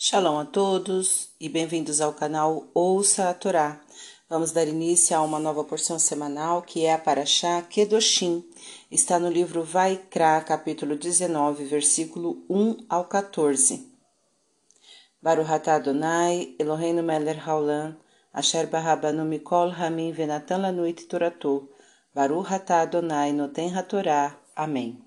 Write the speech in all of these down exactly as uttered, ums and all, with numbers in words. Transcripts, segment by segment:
Shalom a todos e bem-vindos ao canal Ouça a Torá. Vamos dar início a uma nova porção semanal que é a Parashá Kedoshim. Está no livro Vaikra, capítulo dezenove, versículo um ao quatorze. Baruch atah Adonai, Eloheinu melech haolam, asher barabanu mikol hamim venatan lanu et torato. Baruch atah Adonai noten hatorá. Amém.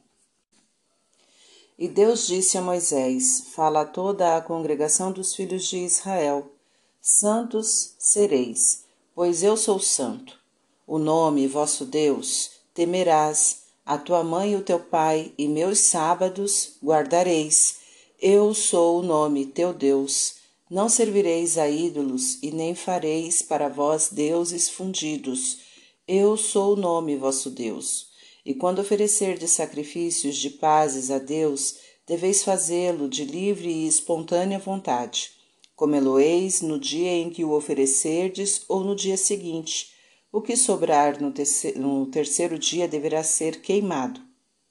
E Deus disse a Moisés: Fala a toda a congregação dos filhos de Israel: Santos sereis, pois eu sou santo. O nome, vosso Deus, temerás, a tua mãe e o teu pai, e meus sábados guardareis. Eu sou o nome, teu Deus. Não servireis a ídolos, e nem fareis para vós deuses fundidos. Eu sou o nome, vosso Deus. E quando oferecerdes sacrifícios de pazes a Deus, deveis fazê-lo de livre e espontânea vontade. Comê-lo-eis no dia em que o oferecerdes ou no dia seguinte. O que sobrar no terceiro, no terceiro dia deverá ser queimado.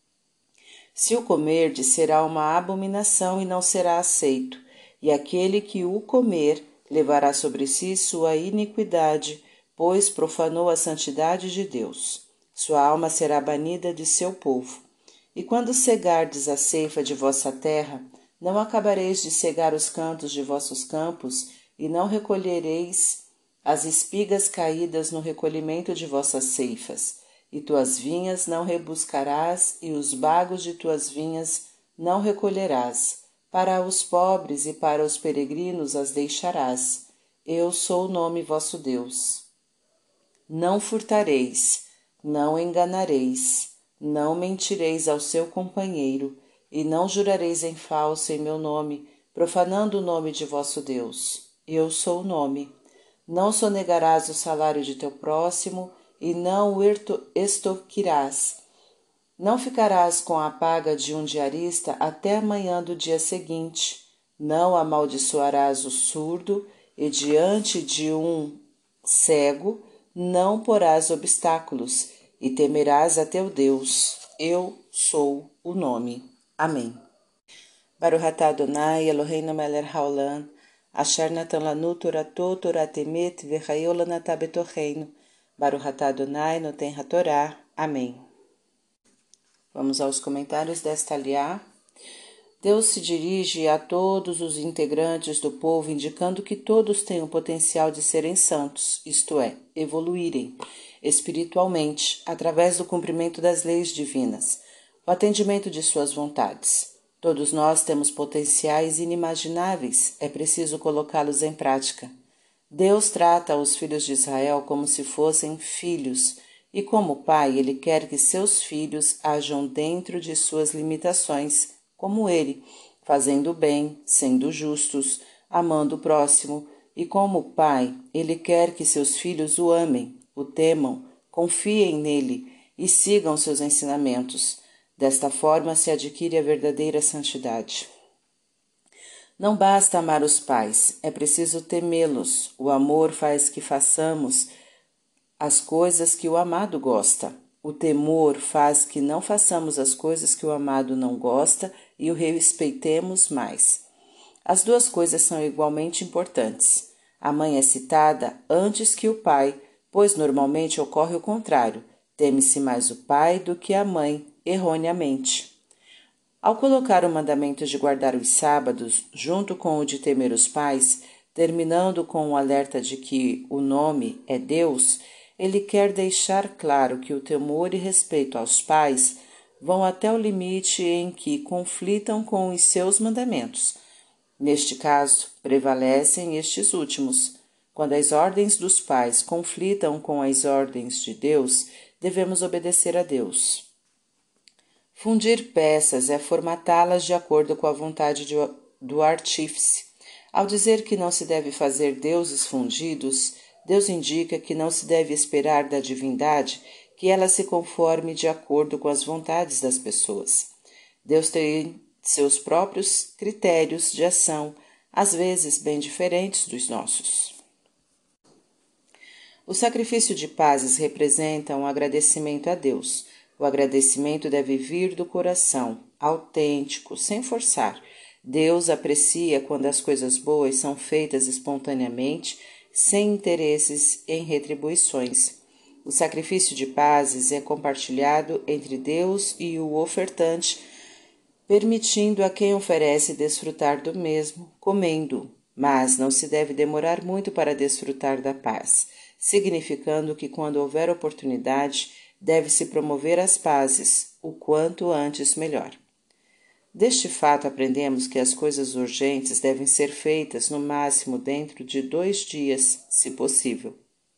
Se o comerdes, será uma abominação e não será aceito, e aquele que o comer levará sobre si sua iniquidade, pois profanou a santidade de Deus. Sua alma será banida de seu povo. E quando cegardes a ceifa de vossa terra, não acabareis de cegar os cantos de vossos campos, e não recolhereis as espigas caídas no recolhimento de vossas ceifas. E tuas vinhas não rebuscarás, e os bagos de tuas vinhas não recolherás. Para os pobres e para os peregrinos as deixarás. Eu sou o nome vosso Deus. Não furtareis. Não enganareis, não mentireis ao seu companheiro, e não jurareis em falso em meu nome, profanando o nome de vosso Deus. Eu sou o nome. Não sonegarás o salário de teu próximo, e não o extorquirás. Não ficarás com a paga de um diarista até amanhã do dia seguinte. Não amaldiçoarás o surdo, e diante de um cego não porás obstáculos, e temerás a teu Deus. Eu sou o nome. Amém. Baruch atah Adonai, Eloheinu melech haolam, asher natan lanu torato, torat emet, vechayol lanatah betocheinu. Baruch atah Adonai, noten hatorá. Amém. Vamos aos comentários desta aliá. Deus se dirige a todos os integrantes do povo, indicando que todos têm o potencial de serem santos, isto é, evoluírem espiritualmente, através do cumprimento das leis divinas, o atendimento de suas vontades. Todos nós temos potenciais inimagináveis, é preciso colocá-los em prática. Deus trata os filhos de Israel como se fossem filhos, e como pai, ele quer que seus filhos ajam dentro de suas limitações, como ele, fazendo o bem, sendo justos, amando o próximo, e como pai, ele quer que seus filhos o amem, o temam, confiem nele e sigam seus ensinamentos. Desta forma se adquire a verdadeira santidade. Não basta amar os pais, é preciso temê-los. O amor faz que façamos as coisas que o amado gosta. O temor faz que não façamos as coisas que o amado não gosta e o respeitemos mais. As duas coisas são igualmente importantes. A mãe é citada antes que o pai, pois normalmente ocorre o contrário, teme-se mais o pai do que a mãe, erroneamente. Ao colocar o mandamento de guardar os sábados, junto com o de temer os pais, terminando com o alerta de que o nome é Deus, ele quer deixar claro que o temor e respeito aos pais vão até o limite em que conflitam com os seus mandamentos. Neste caso, prevalecem estes últimos. Quando as ordens dos pais conflitam com as ordens de Deus, devemos obedecer a Deus. Fundir peças é formatá-las de acordo com a vontade de, do artífice. Ao dizer que não se deve fazer deuses fundidos, Deus indica que não se deve esperar da divindade que ela se conforme de acordo com as vontades das pessoas. Deus tem seus próprios critérios de ação, às vezes bem diferentes dos nossos. O sacrifício de pazes representa um agradecimento a Deus. O agradecimento deve vir do coração, autêntico, sem forçar, Deus aprecia quando as coisas boas são feitas espontaneamente, sem interesses em retribuições. O sacrifício de pazes é compartilhado entre Deus e o ofertante, permitindo a quem oferece desfrutar do mesmo, comendo, mas não se deve demorar muito para desfrutar da paz, significando que quando houver oportunidade, deve-se promover as pazes, o quanto antes melhor. Deste fato aprendemos que as coisas urgentes devem ser feitas no máximo dentro de dois dias, se possível.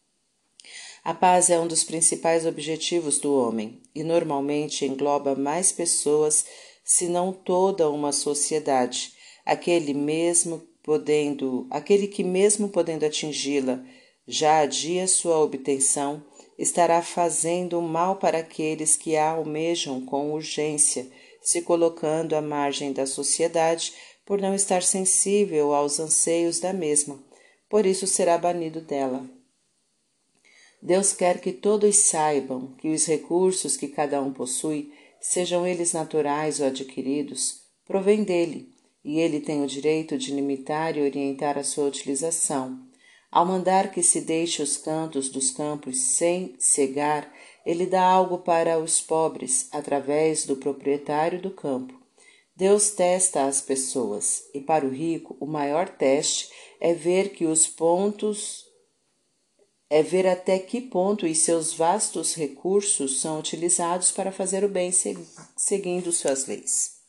A paz é um dos principais objetivos do homem e normalmente engloba mais pessoas, se não toda uma sociedade. Aquele mesmo podendo, aquele que mesmo podendo atingi-la, já adia sua obtenção, estará fazendo mal para aqueles que a almejam com urgência, se colocando à margem da sociedade por não estar sensível aos anseios da mesma, por isso será banido dela. Deus quer que todos saibam que os recursos que cada um possui, sejam eles naturais ou adquiridos, provêm dele, e ele tem o direito de limitar e orientar a sua utilização. Ao mandar que se deixe os cantos dos campos sem cegar, ele dá algo para os pobres, através do proprietário do campo. Deus testa as pessoas, e para o rico o maior teste é ver que os pontos é ver até que ponto os seus vastos recursos são utilizados para fazer o bem seguindo suas leis.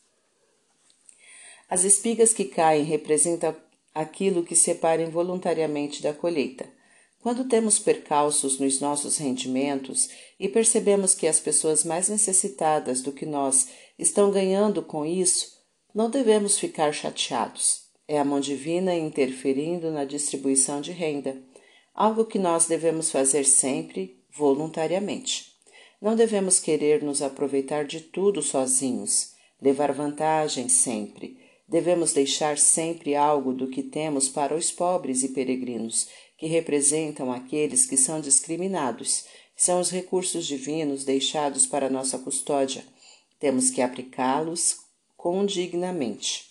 As espigas que caem representam aquilo que separa involuntariamente da colheita. Quando temos percalços nos nossos rendimentos e percebemos que as pessoas mais necessitadas do que nós estão ganhando com isso, não devemos ficar chateados. É a mão divina interferindo na distribuição de renda, algo que nós devemos fazer sempre, voluntariamente. Não devemos querer nos aproveitar de tudo sozinhos, levar vantagem sempre. Devemos deixar sempre algo do que temos para os pobres e peregrinos, que representam aqueles que são discriminados. São os recursos divinos deixados para nossa custódia. Temos que aplicá-los condignamente.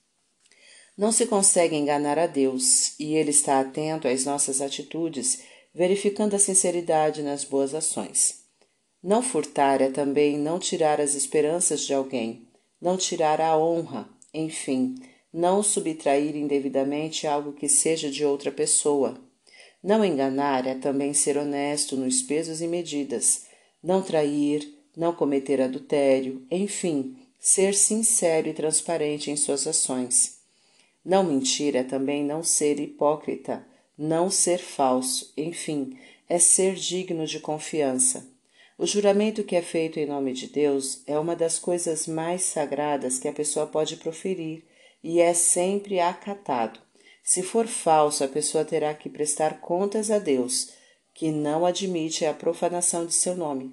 Não se consegue enganar a Deus, e Ele está atento às nossas atitudes, verificando a sinceridade nas boas ações. Não furtar é também não tirar as esperanças de alguém, não tirar a honra, enfim, não subtrair indevidamente algo que seja de outra pessoa. Não enganar é também ser honesto nos pesos e medidas, não trair, não cometer adultério, enfim, ser sincero e transparente em suas ações. Não mentir é também não ser hipócrita, não ser falso, enfim, é ser digno de confiança. O juramento que é feito em nome de Deus é uma das coisas mais sagradas que a pessoa pode proferir e é sempre acatado. Se for falso, a pessoa terá que prestar contas a Deus, que não admite a profanação de seu nome.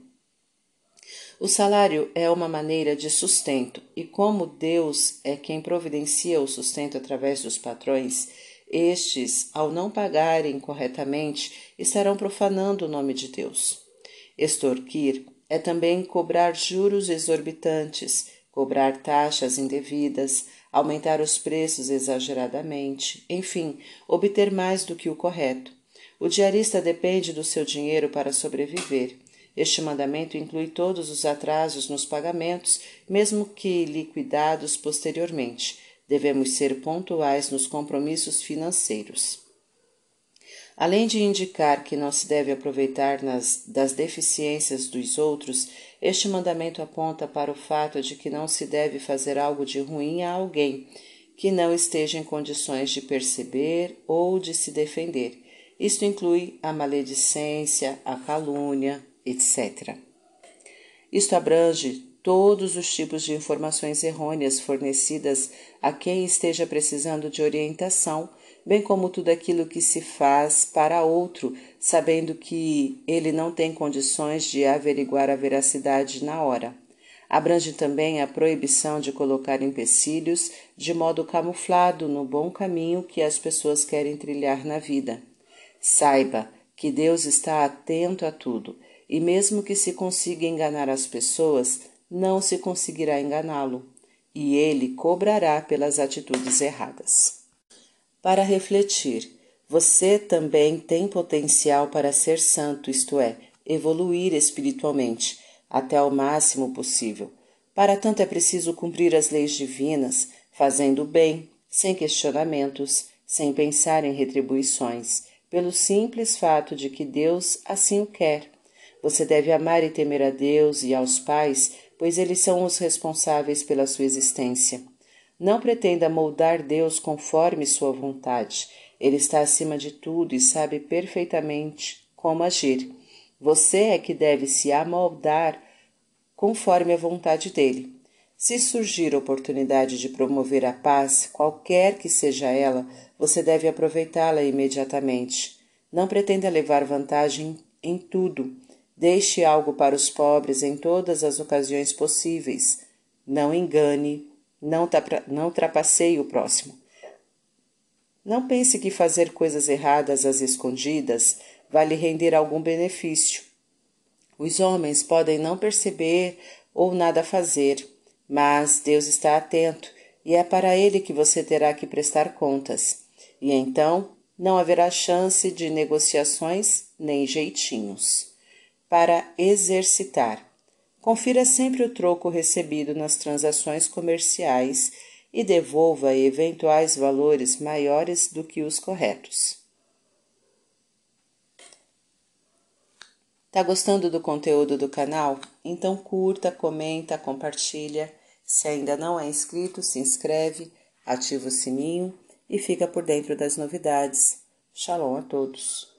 O salário é uma maneira de sustento, e como Deus é quem providencia o sustento através dos patrões, estes, ao não pagarem corretamente, estarão profanando o nome de Deus. Extorquir é também cobrar juros exorbitantes, cobrar taxas indevidas, aumentar os preços exageradamente, enfim, obter mais do que o correto. O diarista depende do seu dinheiro para sobreviver. Este mandamento inclui todos os atrasos nos pagamentos, mesmo que liquidados posteriormente. Devemos ser pontuais nos compromissos financeiros. Além de indicar que não se deve aproveitar nas, das deficiências dos outros, este mandamento aponta para o fato de que não se deve fazer algo de ruim a alguém que não esteja em condições de perceber ou de se defender. Isto inclui a maledicência, a calúnia, etcétera. Isto abrange todos os tipos de informações errôneas fornecidas a quem esteja precisando de orientação, bem como tudo aquilo que se faz para outro, sabendo que ele não tem condições de averiguar a veracidade na hora. Abrange também a proibição de colocar empecilhos de modo camuflado no bom caminho que as pessoas querem trilhar na vida. Saiba que Deus está atento a tudo, e mesmo que se consiga enganar as pessoas, não se conseguirá enganá-lo. e ele cobrará pelas atitudes erradas. Para refletir, você também tem potencial para ser santo, isto é, evoluir espiritualmente até o máximo possível. Para tanto é preciso cumprir as leis divinas, fazendo o bem, sem questionamentos, sem pensar em retribuições, pelo simples fato de que Deus assim o quer. Você deve amar e temer a Deus e aos pais, pois eles são os responsáveis pela sua existência. Não pretenda moldar Deus conforme sua vontade. Ele está acima de tudo e sabe perfeitamente como agir. Você é que deve se amoldar conforme a vontade dele. Se surgir oportunidade de promover a paz, qualquer que seja ela, você deve aproveitá-la imediatamente. Não pretenda levar vantagem em tudo. Deixe algo para os pobres em todas as ocasiões possíveis. Não engane, não, não trapaceie o próximo. Não pense que fazer coisas erradas às escondidas vai lhe render algum benefício. Os homens podem não perceber ou nada fazer, mas Deus está atento e é para Ele que você terá que prestar contas. E então não haverá chance de negociações nem jeitinhos. Para exercitar, confira sempre o troco recebido nas transações comerciais e devolva eventuais valores maiores do que os corretos. Tá gostando do conteúdo do canal? Então curta, comenta, compartilha. Se ainda não é inscrito, se inscreve, ativa o sininho e fica por dentro das novidades. Shalom a todos!